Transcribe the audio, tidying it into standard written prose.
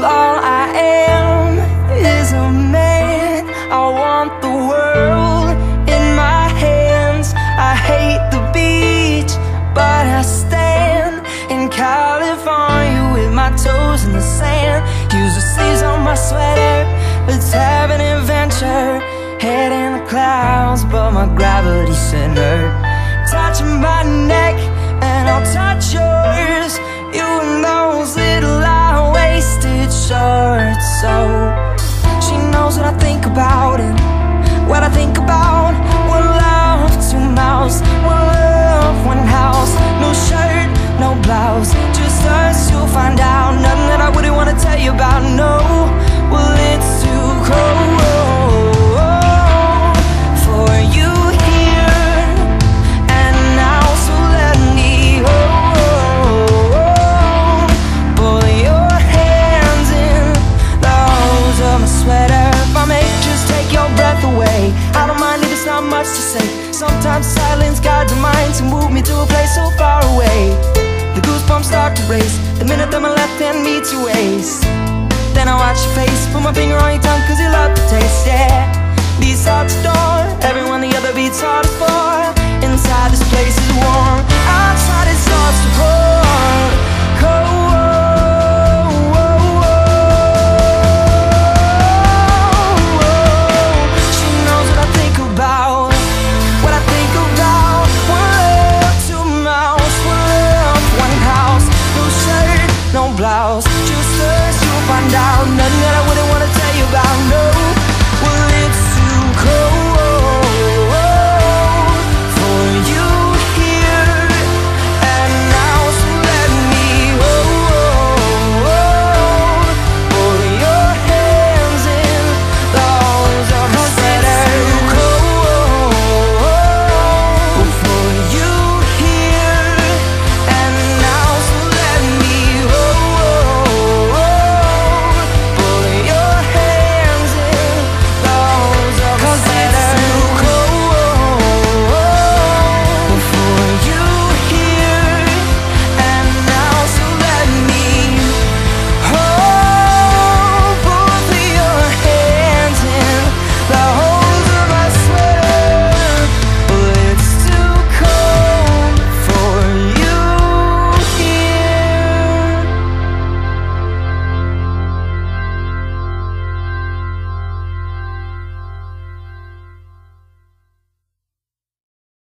all I am is a man. I want the world in my hands. I hate the beach, but I stand in California with my toes in the sand. Use the sleeves on my sweater, let's have an adventure. Head in the clouds, but my gravity's center. Touching my neck, and I'll touch yours. You and those little high-waisted shorts. So she knows what I think about and what I think about. One love, two mouths, one love, one house. No shirt, no blouse, just us, you'll find out. Nothing that I wouldn't want to tell you about, no. Well, it's too cold for you here and now, so let me hold. Pull your hands in those of my sweater. If I may just take your breath away, I don't mind if it's not much to say. Sometimes silence guides the mind to move me to a place so far away. The goosebumps start to race the minute that my left hand meets your waist. Then I watch your face, put my finger on your tongue, cause you love the taste, yeah. These hearts adore everyone the other beats hardest for.